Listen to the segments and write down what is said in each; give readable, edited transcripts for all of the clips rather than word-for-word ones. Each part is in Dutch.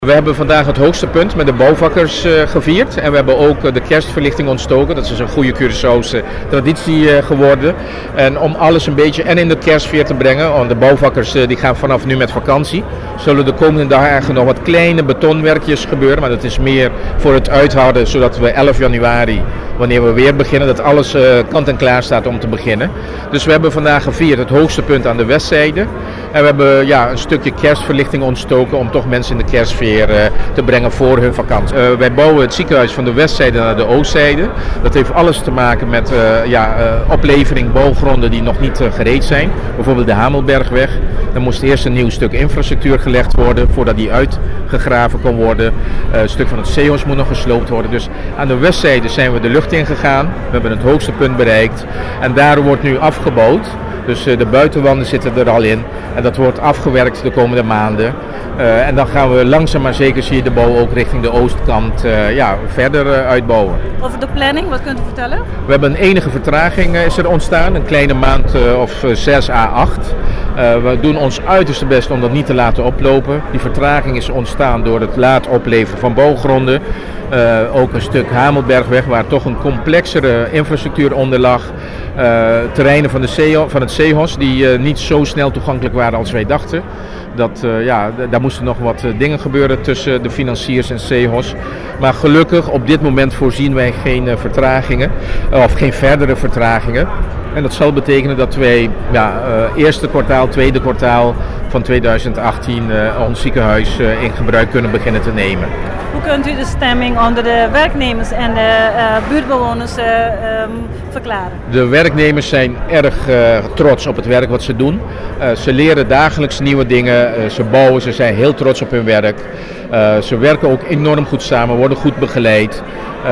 We hebben vandaag het hoogste punt met de bouwvakkers gevierd en we hebben ook de kerstverlichting ontstoken. Dat is een goede Curaçaose traditie geworden. En om alles een beetje en in de kerstsfeer te brengen, want de bouwvakkers die gaan vanaf nu met vakantie, zullen de komende dagen nog wat kleine betonwerkjes gebeuren. Maar dat is meer voor het uithouden, zodat we 11 januari, wanneer we weer beginnen, dat alles kant en klaar staat om te beginnen. Dus we hebben vandaag gevierd het hoogste punt aan de westzijde. En we hebben een stukje kerstverlichting ontstoken om toch mensen in de kerstsfeer te brengen voor hun vakantie. Wij bouwen het ziekenhuis van de westzijde naar de oostzijde. Dat heeft alles te maken met oplevering bouwgronden die nog niet gereed zijn. Bijvoorbeeld de Hamelbergweg. Er moest eerst een nieuw stuk infrastructuur gelegd worden voordat die uitgegraven kon worden. Een stuk van het Zeehos moet nog gesloopt worden. Dus aan de westzijde zijn we de lucht ingegaan. We hebben het hoogste punt bereikt. En daar wordt nu afgebouwd. Dus de buitenwanden zitten er al in. En dat wordt afgewerkt de komende maanden. En dan gaan we langzaam maar zeker, zie je de bouw ook richting de oostkant verder uitbouwen. Over de planning, wat kunt u vertellen? We hebben een enige vertraging is er ontstaan, een kleine maand of 6 à 8. We doen ons uiterste best om dat niet te laten oplopen. Die vertraging is ontstaan door het laat opleveren van bouwgronden. Ook een stuk Hamelbergweg waar toch een complexere infrastructuur onder lag. Terreinen van het Zeehos die niet zo snel toegankelijk waren als wij dachten. Daar moesten nog wat dingen gebeuren tussen de financiers en Zeehos. Maar gelukkig op dit moment voorzien wij geen vertragingen of geen verdere vertragingen. En dat zal betekenen dat wij eerste kwartaal, tweede kwartaal van 2018 ons ziekenhuis in gebruik kunnen beginnen te nemen. Hoe kunt u de stemming onder de werknemers en de buurtbewoners verklaren? De werknemers zijn erg trots op het werk wat ze doen. Ze leren dagelijks nieuwe dingen, ze bouwen, ze zijn heel trots op hun werk. Ze werken ook enorm goed samen, worden goed begeleid.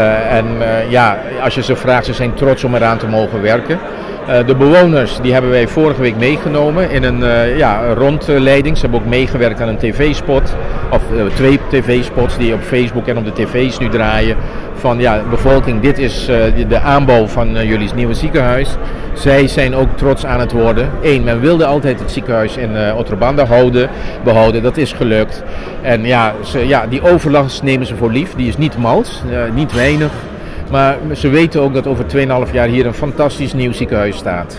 Als je ze vraagt, ze zijn trots om eraan te mogen werken. De bewoners die hebben wij vorige week meegenomen in een rondleiding. Ze hebben ook meegewerkt aan een tv-spot, of 2 tv-spots die op Facebook en op de tv's nu draaien. Van bevolking, dit is de aanbouw van jullie nieuwe ziekenhuis. Zij zijn ook trots aan het worden. Men wilde altijd het ziekenhuis in Otrobanda behouden, dat is gelukt. En die overlast nemen ze voor lief, die is niet mals, niet weinig. Maar ze weten ook dat over 2,5 jaar hier een fantastisch nieuw ziekenhuis staat.